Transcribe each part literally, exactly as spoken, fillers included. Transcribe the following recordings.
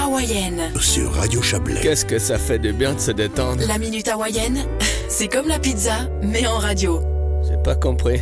hawaïenne. Sur Radio Chablais. Qu'est-ce que ça fait de bien de se détendre. La minute hawaïenne, c'est comme la pizza, mais en radio. J'ai pas compris.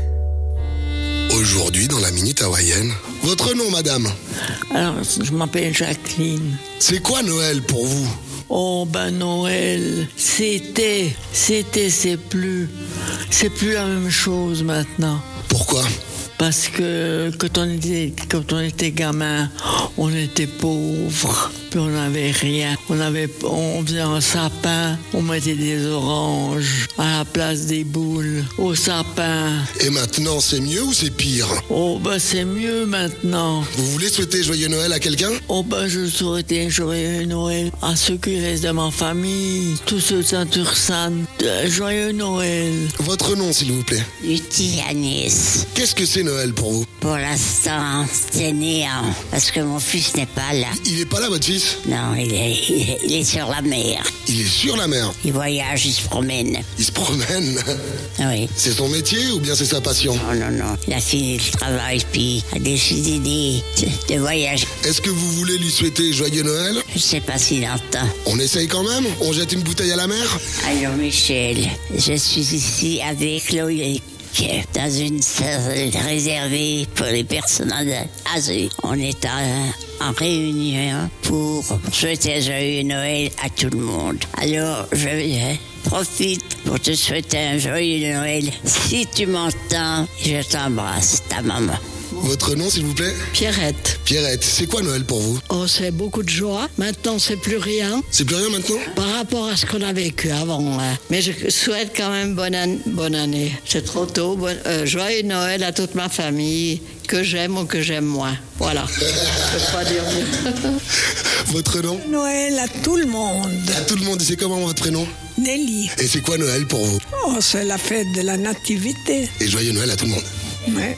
Aujourd'hui, dans la minute hawaïenne, votre nom, madame? Alors, je m'appelle Jacqueline. C'est quoi Noël pour vous? Oh ben Noël, c'était, c'était, c'est plus, c'est plus la même chose maintenant. Pourquoi? Parce que quand on était, quand on était gamin, on était pauvres, puis on n'avait rien. On avait, on faisait un sapin, on mettait des oranges à la place des boules au sapin. Et maintenant, c'est mieux ou c'est pire? Oh ben c'est mieux maintenant. Vous voulez souhaiter joyeux Noël à quelqu'un? Oh ben je souhaitais joyeux Noël à ceux qui restent de ma famille, tous ceux de Saint-Ursanne. Joyeux Noël. Votre nom, s'il vous plaît? Lucie Agnès. Qu'est-ce que c'est Noël pour vous? Pour l'instant, c'est néant, parce que mon fils n'est pas là. Il est pas là, votre fils? Non, il est, il est, il est sur la mer. Il est sur la mer. Il voyage, il se promène. Il se promène. Oui. C'est son métier ou bien c'est sa passion? Non, non, non. Il a fini le travail, puis a décidé de, de voyager. Est-ce que vous voulez lui souhaiter joyeux Noël? Je sais pas s'il entend. On essaye quand même? On jette une bouteille à la mer? Alors Michel, je suis ici avec Loïc, dans une salle réservée pour les personnes âgées. On est en, en réunion pour souhaiter joyeux Noël à tout le monde. Alors, je profite pour te souhaiter un joyeux Noël. Si tu m'entends, je t'embrasse, ta maman. Votre nom, s'il vous plaît? Pierrette. Pierrette, c'est quoi Noël pour vous? Oh, c'est beaucoup de joie. Maintenant, c'est plus rien C'est plus rien maintenant? par rapport à ce qu'on a vécu avant. Hein. Mais je souhaite quand même bonne, an- bonne année. C'est trop tôt. Bon, euh, joyeux Noël à toute ma famille, que j'aime ou que j'aime moins. Voilà. Je peux pas dire mieux. Votre nom? Noël à tout le monde. À tout le monde, c'est comment votre prénom? Nelly. Et c'est quoi Noël pour vous? Oh, c'est la fête de la nativité. Et joyeux Noël à tout le monde. Ouais.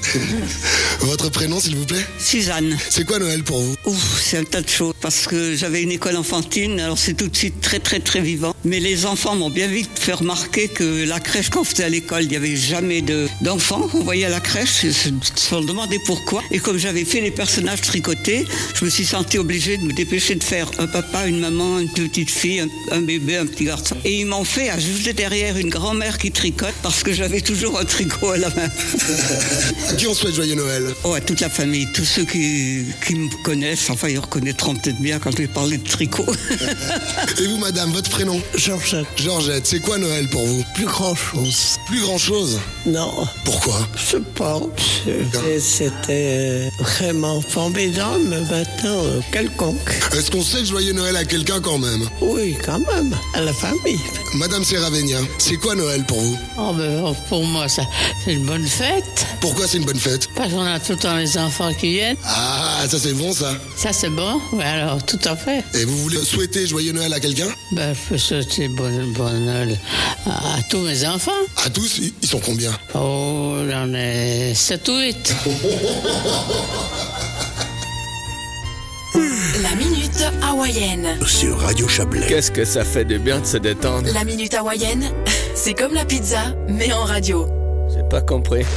Votre prénom, s'il vous plaît? Suzanne. C'est quoi Noël pour vous? Ouf, c'est un tas de choses. Parce que j'avais une école enfantine, alors c'est tout de suite très très très vivant. Mais les enfants m'ont bien vite fait remarquer que la crèche, quand on faisait à l'école, il n'y avait jamais de, d'enfants. On voyait à la crèche, ils se sont demandé pourquoi. Et comme j'avais fait les personnages tricotés, je me suis sentie obligée de me dépêcher de faire un papa, une maman, une petite fille, un, un bébé, un petit garçon. Et ils m'ont fait ajouter derrière une grand-mère qui tricote parce que j'avais toujours un tricot à la main. À qui on souhaite joyeux Noël? Oh, à toute la famille, tous ceux qui, qui me connaissent, enfin ils reconnaîtront peut-être bien quand je vais parler de tricot. Et vous, madame, votre prénom? Georgette. Georgette, c'est quoi Noël pour vous? Plus grand chose. Plus grand chose? Non. Pourquoi? Je pense. que C'était vraiment formidable, mais maintenant, euh, quelconque. Est-ce qu'on souhaite joyeux Noël à quelqu'un quand même? Oui, quand même. À la famille. Madame Seravénia, c'est quoi Noël pour vous? Oh ben, pour moi, ça, c'est une bonne fête. Pourquoi c'est une bonne fête? Parce qu'on a tout le temps les enfants qui viennent. Ah, ça c'est bon ça. Ça, c'est bon. Oui, alors, tout à fait. Et vous voulez souhaiter joyeux Noël à quelqu'un? Ben, je peux souhaiter bonne, bonne Noël à, à tous mes enfants. À tous? Ils- Ils sont combien? Oh, j'en ai sept ou huit. La minute hawaïenne. Sur Radio Chablais. Qu'est-ce que ça fait de bien de se détendre. La minute hawaïenne, c'est comme la pizza, mais en radio. J'ai pas compris.